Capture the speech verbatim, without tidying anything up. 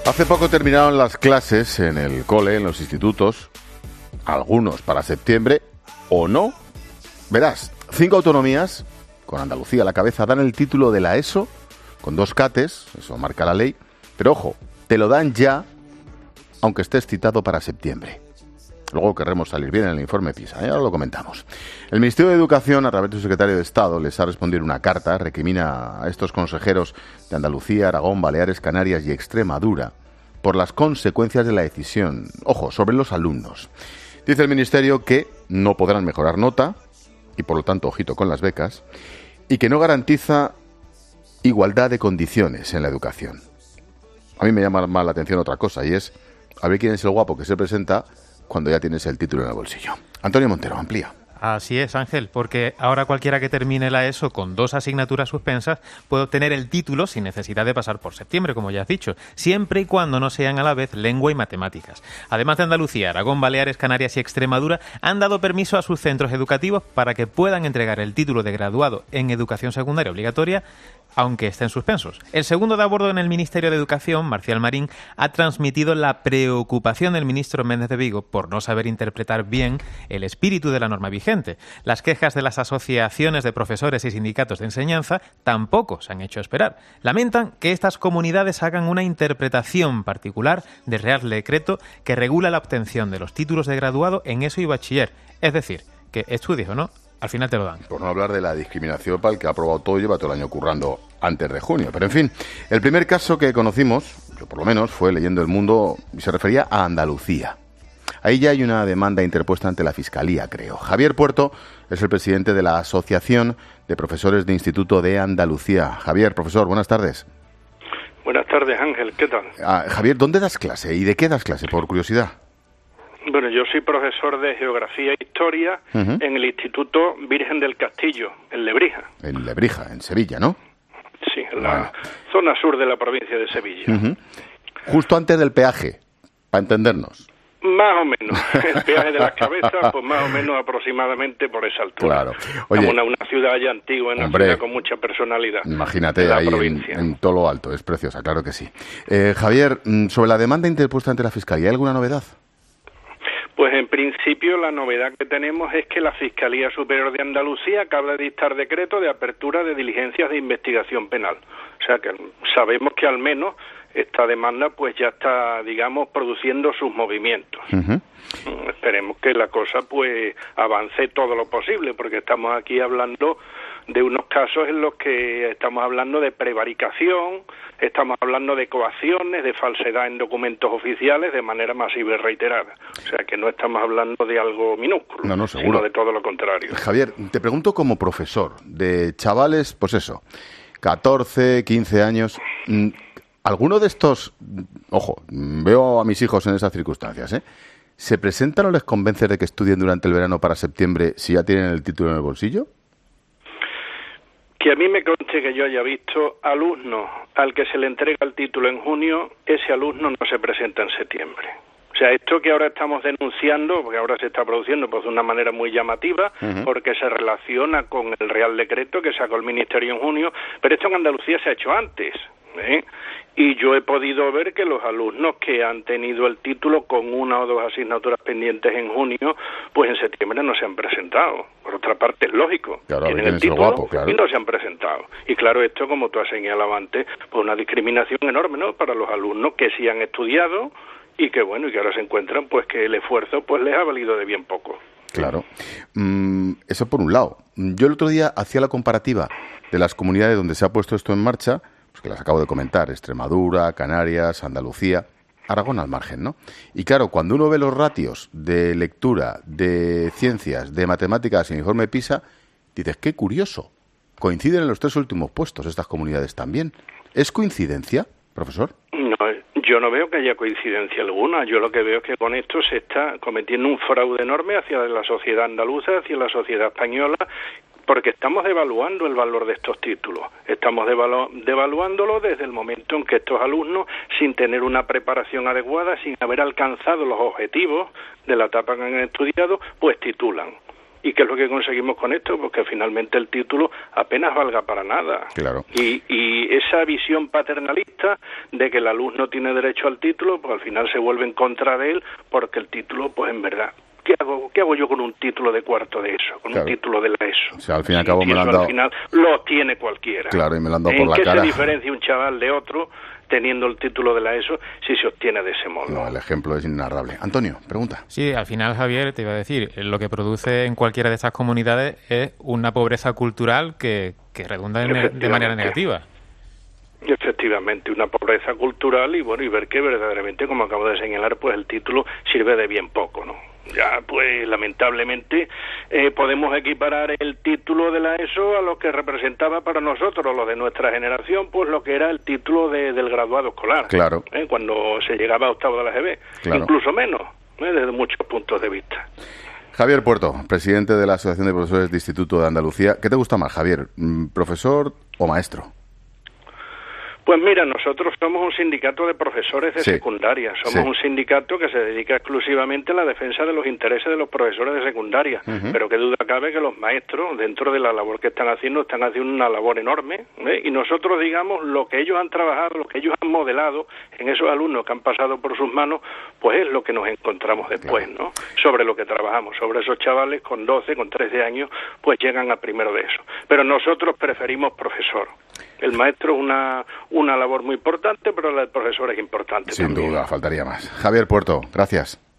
Hace poco terminaron las clases en el cole, en los institutos, algunos para septiembre o no. Verás, cinco autonomías, con Andalucía a la cabeza, dan el título de la ESO, con dos cates, eso marca la ley, pero ojo, te lo dan ya, aunque estés citado para septiembre. Luego querremos salir bien en el informe PISA, ¿eh? Ahora lo comentamos. El Ministerio de Educación, a través de su secretario de Estado, les ha respondido una carta, recrimina a estos consejeros de Andalucía, Aragón, Baleares, Canarias y Extremadura por las consecuencias de la decisión, ojo, sobre los alumnos. Dice el Ministerio que no podrán mejorar nota, y por lo tanto, ojito con las becas, y que no garantiza igualdad de condiciones en la educación. A mí me llama más la atención otra cosa, y es a ver quién es el guapo que se presenta cuando ya tienes el título en el bolsillo. Antonio Montero, amplía. Así es, Ángel, porque ahora cualquiera que termine la ESO con dos asignaturas suspensas puede obtener el título sin necesidad de pasar por septiembre, como ya has dicho, siempre y cuando no sean a la vez lengua y matemáticas. Además de Andalucía, Aragón, Baleares, Canarias y Extremadura han dado permiso a sus centros educativos para que puedan entregar el título de graduado en educación secundaria obligatoria, aunque estén suspensos. El segundo de a bordo en el Ministerio de Educación, Marcial Marín, ha transmitido la preocupación del ministro Méndez de Vigo por no saber interpretar bien el espíritu de la norma vigente. Las quejas de las asociaciones de profesores y sindicatos de enseñanza tampoco se han hecho esperar. Lamentan que estas comunidades hagan una interpretación particular del Real Decreto que regula la obtención de los títulos de graduado en ESO y bachiller. Es decir, que estudies o no, al final te lo dan. Por no hablar de la discriminación para el que ha aprobado todo y lleva todo el año currando antes de junio. Pero en fin, el primer caso que conocimos, yo por lo menos, fue leyendo El Mundo y se refería a Andalucía. Ahí ya hay una demanda interpuesta ante la Fiscalía, creo. Javier Puerto es el presidente de la Asociación de Profesores de Instituto de Andalucía. Javier, profesor, buenas tardes. Buenas tardes, Ángel, ¿qué tal? Ah, Javier, ¿dónde das clase y de qué das clase, por curiosidad? Bueno, yo soy profesor de Geografía e Historia uh-huh. en el Instituto Virgen del Castillo, en Lebrija. En Lebrija, en Sevilla, ¿no? Sí, en la bueno. zona sur de la provincia de Sevilla. Uh-huh. Justo antes del peaje, para entendernos. Más o menos. El peaje de las cabezas, pues más o menos aproximadamente por esa altura. Claro. Oye, una, una ciudad ya antigua, una hombre, ciudad con mucha personalidad. Imagínate ahí en, en todo lo alto, es preciosa, claro que sí. Eh, Javier, sobre la demanda interpuesta ante la Fiscalía, ¿hay alguna novedad? Pues en principio la novedad que tenemos es que la Fiscalía Superior de Andalucía acaba de dictar decreto de apertura de diligencias de investigación penal. O sea que sabemos que al menos esta demanda pues ya está, digamos, produciendo sus movimientos. Uh-huh. Esperemos que la cosa pues avance todo lo posible, porque estamos aquí hablando de unos casos en los que estamos hablando de prevaricación, estamos hablando de coacciones, de falsedad en documentos oficiales de manera masiva y reiterada. O sea que no estamos hablando de algo minúsculo, no, no, seguro. sino de todo lo contrario. Javier, te pregunto como profesor de chavales, pues eso, catorce, quince años, ¿alguno de estos, ojo, veo a mis hijos en esas circunstancias, ¿eh? ¿Se presentan o les convences de que estudien durante el verano para septiembre si ya tienen el título en el bolsillo? Que a mí me conste que yo haya visto alumnos al que se le entrega el título en junio, ese alumno no se presenta en septiembre. O sea, esto que ahora estamos denunciando, porque ahora se está produciendo pues de una manera muy llamativa, uh-huh. porque se relaciona con el Real Decreto que sacó el Ministerio en junio, pero esto en Andalucía se ha hecho antes, ¿eh? Y yo he podido ver que los alumnos que han tenido el título con una o dos asignaturas pendientes en junio, pues en septiembre no se han presentado. Por otra parte, es lógico. Claro, tienen el título guapo, claro. Y no se han presentado. Y claro, esto, como tú has señalado antes, pues una discriminación enorme, ¿no?, para los alumnos que sí han estudiado y que, bueno, y que ahora se encuentran, pues que el esfuerzo pues les ha valido de bien poco. Claro. Mm, eso por un lado. Yo el otro día hacía la comparativa de las comunidades donde se ha puesto esto en marcha, pues que las acabo de comentar, Extremadura, Canarias, Andalucía, Aragón al margen, ¿no? Y claro, cuando uno ve los ratios de lectura, de ciencias, de matemáticas en informe PISA, dices, qué curioso, coinciden en los tres últimos puestos estas comunidades también. ¿Es coincidencia, profesor? No, yo no veo que haya coincidencia alguna. Yo lo que veo es que con esto se está cometiendo un fraude enorme hacia la sociedad andaluza, hacia la sociedad española, porque estamos devaluando el valor de estos títulos. Estamos devalu- devaluándolo desde el momento en que estos alumnos, sin tener una preparación adecuada, sin haber alcanzado los objetivos de la etapa que han estudiado, pues titulan. ¿Y qué es lo que conseguimos con esto? Pues que finalmente el título apenas valga para nada. Claro. Y, y esa visión paternalista de que el alumno tiene derecho al título, pues al final se vuelve en contra de él, porque el título, pues en verdad, ¿qué hago, qué hago yo con un título de cuarto de eso? Con claro. un título de la ESO. O sea, al fin y al cabo me lo han dado... Al final lo tiene cualquiera. Claro, y me lo han dado por la cara. ¿En qué se diferencia un chaval de otro teniendo el título de la ESO si se obtiene de ese modo? No, el ejemplo es inarrable. Antonio, pregunta. Sí, al final, Javier, te iba a decir, lo que produce en cualquiera de estas comunidades es una pobreza cultural que, que redunda en, de manera negativa. Efectivamente, una pobreza cultural y bueno, y ver que verdaderamente, como acabo de señalar, pues el título sirve de bien poco, ¿no? Ya, pues, lamentablemente, eh, podemos equiparar el título de la ESO a lo que representaba para nosotros, los de nuestra generación, pues lo que era el título de, del graduado escolar. Claro. ¿eh? Cuando se llegaba a octavo de la G B. Claro. Incluso menos, ¿eh? Desde muchos puntos de vista. Javier Puerto, presidente de la Asociación de Profesores de Instituto de Andalucía. ¿Qué te gusta más, Javier? ¿Profesor o maestro? Pues mira, nosotros somos un sindicato de profesores de sí, secundaria, somos sí. un sindicato que se dedica exclusivamente a la defensa de los intereses de los profesores de secundaria, uh-huh. pero qué duda cabe que los maestros, dentro de la labor que están haciendo, están haciendo una labor enorme, ¿eh? Y nosotros, digamos, lo que ellos han trabajado, lo que ellos han modelado en esos alumnos que han pasado por sus manos, pues es lo que nos encontramos después, ¿no? Sobre lo que trabajamos, sobre esos chavales con doce, con trece años, pues llegan a primero de eso. Pero nosotros preferimos profesor. El maestro es una, una labor muy importante, pero la del profesor es importante Sin también. duda, faltaría más. Javier Puerto, gracias.